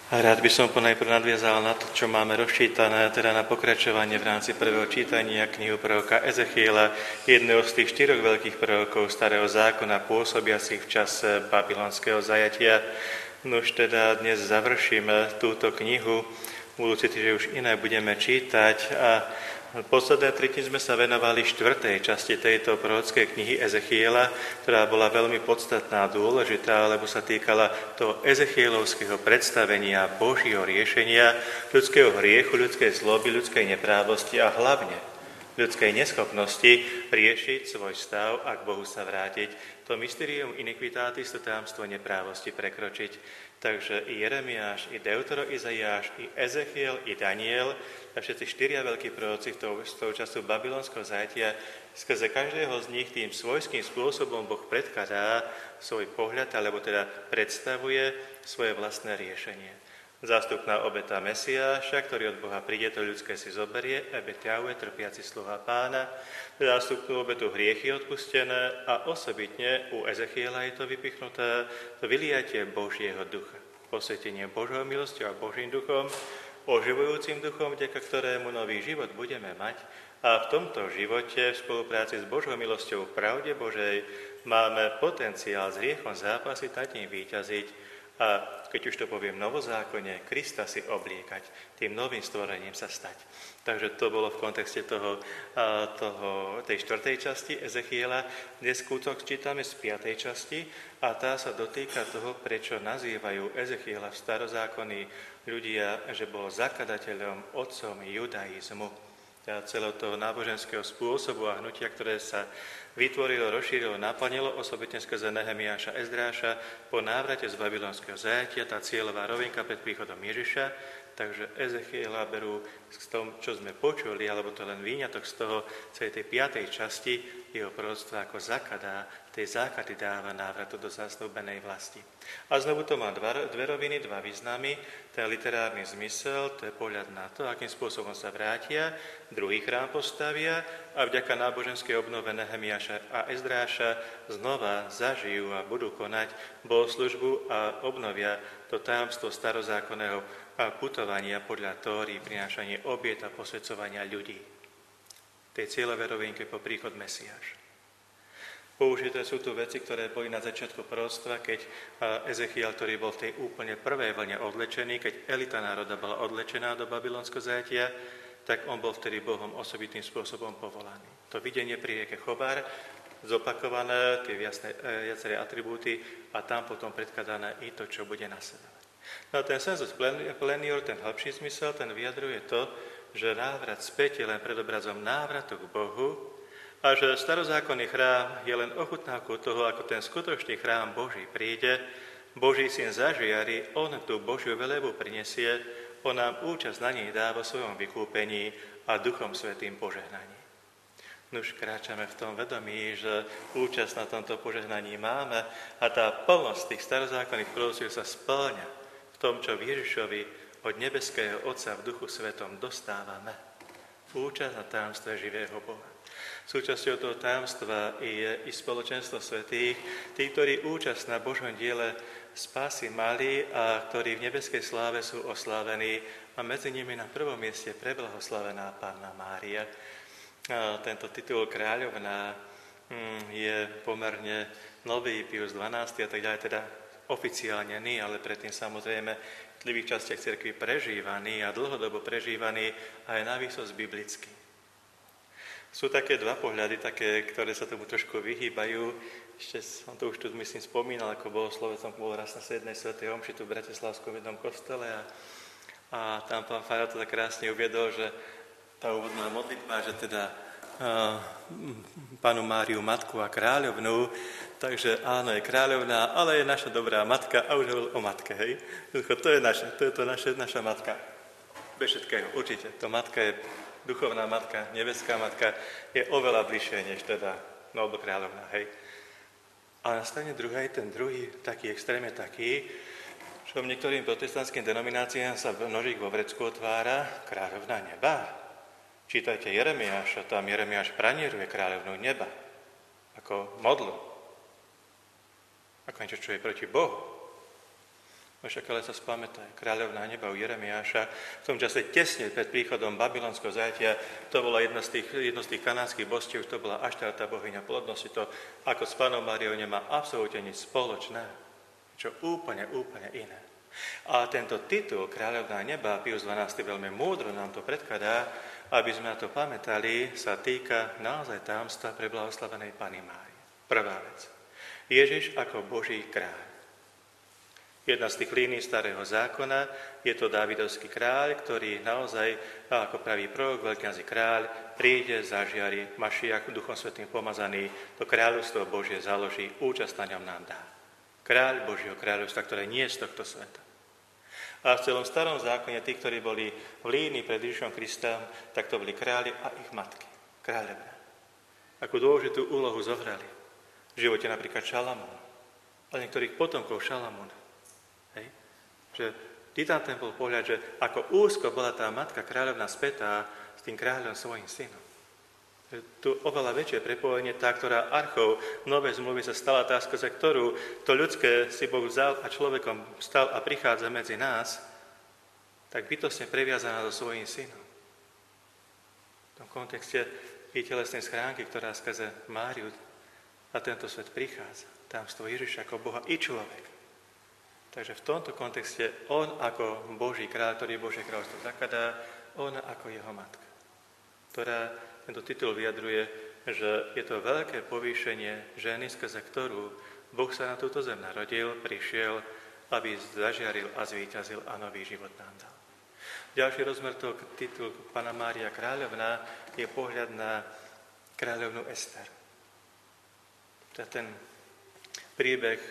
A rád by som ponajprv nadviazal na to, čo máme rozčítané, teda na pokračovanie v rámci prvého čítania knihu proroka Ezechiela, jedného z tých 4 veľkých prorokov Starého zákona, pôsobiacich v čase babylonského zajatia. Nož teda dnes završíme túto knihu, budúci týždeň už iné budeme čítať a posledné 3 dni sme sa venovali 4. časti tejto prorockej knihy Ezechiela, ktorá bola veľmi podstatná a dôležitá, lebo sa týkala toho ezechielovského predstavenia Božieho riešenia ľudského hriechu, ľudskej zloby, ľudskej neprávosti a hlavne ľudskej neschopnosti riešiť svoj stav a k Bohu sa vrátiť. To mysterium iniquitatis, to tajomstvo neprávosti prekročiť. Takže i Jeremiáš, i Deutero Izaiáš, i Ezechiel, i Daniel a všetci 4 veľkí proroci z toho času babylonského zajatia, skrze každého z nich tým svojským spôsobom Boh predkladá svoj pohľad, alebo teda predstavuje svoje vlastné riešenie. Zástupná obeta Mesiáša, ktorý od Boha príde, to ľudské si zoberie, ebet Jahve, trpiaci sluha Pána, zástupnú obetu hriechy odpustené a osobitne u Ezechiela je to vypichnuté, to vyliatie Božieho ducha, posvetenie Božou milosťou a Božím duchom, oživujúcim duchom, vďaka ktorému nový život budeme mať a v tomto živote v spolupráci s Božou milosťou v pravde Božej máme potenciál s hriechom zápasiť, nad ním víťaziť a keď už to poviem novozákonne, Krista si obliekať, tým novým stvorením sa stať. Takže to bolo v kontexte tej 4. časti Ezechiela. Dnes kúsok čítame z 5. časti a tá sa dotýka toho, prečo nazývajú Ezechiela v starozákonní ľudia, že bol zakladateľom, otcom judaizmu. Teda celého toho náboženského spôsobu a hnutia, ktoré sa vytvorilo, rozšírilo, naplnilo, osobitne skrze Nehemiáša, Ezdráša, po návrate z babylonského zajatia, tá cieľová rovinka pred príchodom Ježiša. Takže Ezechiela berú z tom, čo sme počuli, alebo to len výňatok z toho celej tej 5. časti jeho proroctva ako zakladá, tej základy dáva návratu do zasnúbenej vlasti. A znovu to má dve roviny, 2 významy. Ten literárny zmysel, to je pohľad na to, akým spôsobom sa vrátia, druhý chrám postavia a vďaka náboženskej obnove Nehemiáša a Ezdráša znova zažijú a budú konať bohoslužbu a obnovia to tajomstvo starozákonného a putovania podľa Tóry, prinášanie obiet a posväcovania ľudí. Tej cieľovej rovinke po príchod Mesiáša. Použité sú tu veci, ktoré boli na začiatku proroctva, keď Ezechiel, ktorý bol v tej úplne prvej vlne odlečený, keď elita národa bola odlečená do babylonského zajatia, tak on bol vtedy Bohom osobitným spôsobom povolaný. To videnie pri rieke Chobar, zopakované, tie viaceré atribúty a tam potom predkladané i to, čo bude nasledovať. No ten sensus plenior, ten hĺbší zmysel, ten vyjadruje to, že návrat späť je len predobrazom návratu k Bohu a že starozákonný chrám je len ochutnávkou toho, ako ten skutočný chrám Boží príde, Boží syn zažiari, on tú Božiu velebu prinesie, on nám účasť na nej dá vo svojom vykúpení a Duchom Svätým požehnaní. Nuž kráčame v tom vedomí, že účasť na tomto požehnaní máme a tá plnosť tých starozákonných proroctiev sa spĺňa v tom, čo v Ježišovi od nebeského Otca v Duchu Svetom dostávame. Účasť na tajomstve živého Boha. Súčasťou toho tajomstva je i spoločenstvo svätých, tí, ktorí účasť na Božom diele spásy mali a ktorí v nebeskej sláve sú oslávení a medzi nimi na prvom mieste preblahoslavená Panna Mária. Tento titul kráľovná je pomerne nový, Pius XII a tak ďalej, teda oficiálne nie, ale predtým samozrejme v tlivých častiach cirkvi prežívaný a dlhodobo prežívaný aj na výsosť biblický. Sú také 2 pohľady, také, ktoré sa tomu trošku vyhýbajú. Ešte som to už tu myslím spomínal, ako bohoslovec som bol raz na 7. svätej omši tu v Bratislavskom jednom kostele a tam pán farár to tak krásne uviedol, že tá úvodná modlitba, že teda Pannu Máriu matku a kráľovnú, takže áno, je kráľovná, ale je naša dobrá matka a už hovoril o matke, hej. To je naša matka. Bez všetkého, určite. To matka je duchovná matka, nebeská matka, je oveľa bližšie, než teda nobo kráľovná, hej. A nastane ten druhý taký extrém je taký, že niektorým protestantským denomináciám sa nožík vo vrecku otvára kráľovná neba. Čítajte Jeremiáša, tam Jeremiáš pranieruje kráľovnú neba, ako modlu, ako niečo, čo je proti Bohu. Však ale sa spamätaj, kráľovná neba u Jeremiáša, v tom čase tesne pred príchodom babylonského zajatia, to bola jedno z tých kanánskych božstiev, to bola Aštárta, bohyňa plodnosti, to ako s Pannou Máriou nemá absolútne nič spoločné, čo úplne iné. A tento titul kráľovná neba, Pius XII veľmi múdro nám to predkladá, aby sme na to pamätali, sa týka naozaj tajomstva pre blahoslavenej Panny Márie. Prvá vec. Ježiš ako Boží kráľ. Jedna z tých línií starého zákona je to Dávidovský kráľ, ktorý naozaj, ako pravý prorok, veľkňazí kráľ, príde, zažiari, Mašiach, Duchom Svätým pomazaný, to kráľovstvo Božie založí, účasť na ňom nám dá. Kráľ Božieho kráľovstva, ktoré nie je z tohto sveta. A v celom starom zákone, tí, ktorí boli v línii pred Ježišom Kristom, tak to boli králi a ich matky, kráľovná. Akú dôležitú úlohu zohrali v živote napríklad Šalamún a niektorých potomkov Šalamúna. Že ty tam ten bol pohľad, že ako úzko bola tá matka kráľovná spätá s tým kráľom svojím synom. Tu oveľa väčšie prepojenie, tá, ktorá archou novej zmluvy sa stala tá, skrze ktorú to ľudské si Boh vzal a človekom stal a prichádza medzi nás, tak bytostne previazaná so svojím synom. V tom kontexte i telesnej schránky, ktorá skrze Máriu na tento svet prichádza. Tajomstvo Ježiša ako Boha i človek. Takže v tomto kontexte on ako Boží kráľ, ktorý Božie kráľovstvo zakladá, ona ako jeho matka, ktorá tento titul vyjadruje, že je to veľké povýšenie ženy, skrze ktorú Boh sa na túto zem narodil, prišiel, aby zažiaril a zvíťazil a nový život nám dal. Ďalší rozmer toho titulu Panna Mária kráľovná je pohľad na kráľovnú Ester. To je ten príbeh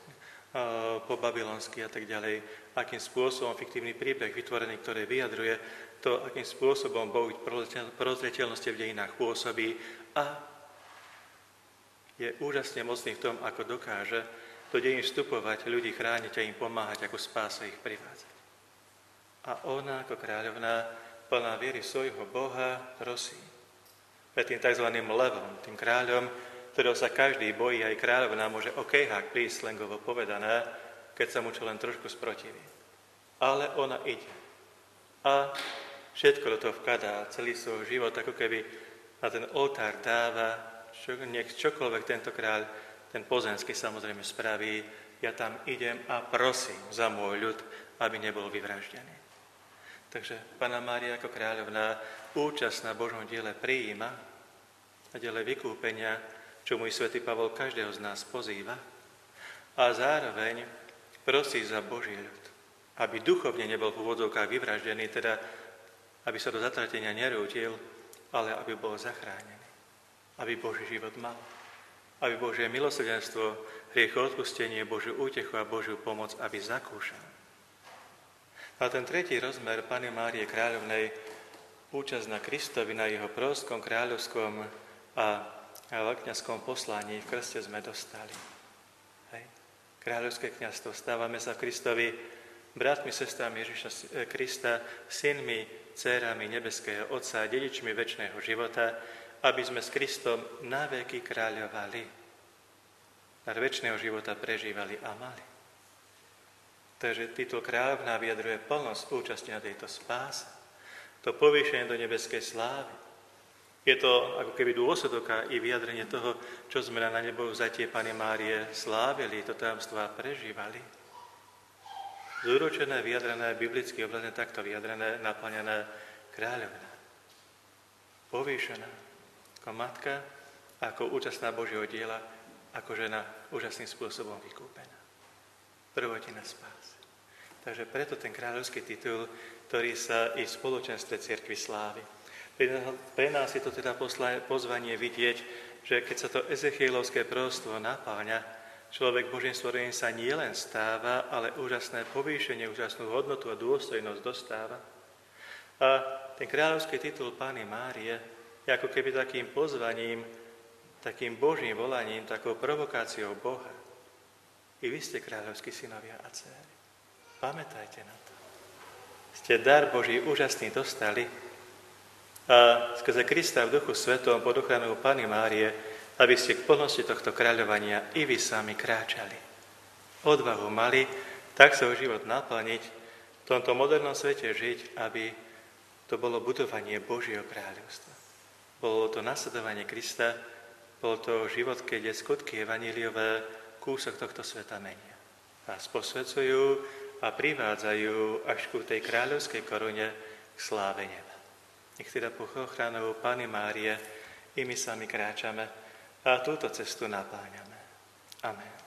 po babylonsky a tak ďalej, akým spôsobom fiktívny príbeh vytvorený, ktorý vyjadruje to, akým spôsobom Boh prozreteľnosti v dejinách pôsobí a je úžasne mocný v tom, ako dokáže do dejín vstupovať, ľudí chrániť a im pomáhať, ako spása ich privádzať. A ona ako kráľovná, plná viery svojho Boha, prosí pred tým tzv. Levom, tým kráľom, ktorého sa každý bojí, aj kráľovná môže okejhák prísť, slangovo povedané, keď sa mu čo len trošku sprotiví. Ale ona ide. A všetko do toho vkladá, celý svoj život, ako keby na ten oltár dáva, nech čokoľvek tento kráľ, ten pozemský samozrejme spraví, ja tam idem a prosím za môj ľud, aby nebol vyvraždený. Takže Panna Mária ako kráľovná účasť na Božom diele prijíma a diele vykúpenia, čo môj svätý Pavol každého z nás pozýva, a zároveň prosí za Boží ľud, aby duchovne nebol v úvodzovkách vyvraždený, teda aby sa do zatratenia nerútil, ale aby bol zachránený, aby Boží život mal, aby Božie milosrdenstvo, hriechooodpustenie, Božiu útechu a Božiu pomoc, aby zakúšal. A ten tretí rozmer Panny Márie kráľovnej, účasť na Kristovi, na jeho prorockom, kráľovskom a veľkňazskom poslaní v krste sme dostali. Hej. Kráľovské kňazstvo. Stávame sa v Kristovi bratmi, sestrami Ježiša Krista, synmi, dcérami nebeského Otca, dedičmi večného života, aby sme s Kristom naveky kráľovali. Nad večného života prežívali a mali. Takže titul kráľovná vyjadruje plnosť účasti na tejto spáse, to povýšenie do nebeskej slávy. Je to ako keby dôsledok a i vyjadrenie toho, čo sme na nebo vzatie Panny Márie slávili, to tajomstvo a prežívali. Zúročené, vyjadrené, biblicky obrazne takto vyjadrené, naplnené kráľovná. Povýšená ako matka, ako účastná Božieho diela, ako žena úžasným spôsobom vykúpená. Prvotina spásy. Takže preto ten kráľovský titul, ktorý sa i v spoločenstve cirkvi slávi. Pre nás je to teda pozvanie vidieť, že keď sa to Ezechielovské proroctvo napáňa, človek Božím stvorením sa nielen stáva, ale úžasné povýšenie, úžasnú hodnotu a dôstojnosť dostáva. A ten kráľovský titul Panny Márie je ako keby takým pozvaním, takým Božím volaním, takou provokáciou Boha. I vy ste kráľovskí synovia a dcéry. Pamätajte na to. Ste dar Boží úžasný dostali, a skrze Krista v Duchu Svetom pod ochranou Panny Márie, aby ste k plnosti tohto kráľovania i vy sami kráčali. Odvahu mali, tak svoj život naplniť, v tomto modernom svete žiť, aby to bolo budovanie Božieho kráľovstva. Bolo to nasledovanie Krista, bol to život, keď je skutky evanjeliové kúsok tohto sveta menia. Nás posvedcujú a privádzajú až ku tej kráľovskej korune k sláve neba. Nech teda pod ochranou Panny Márie i my sami kráčame a túto cestu napáňame. Amen.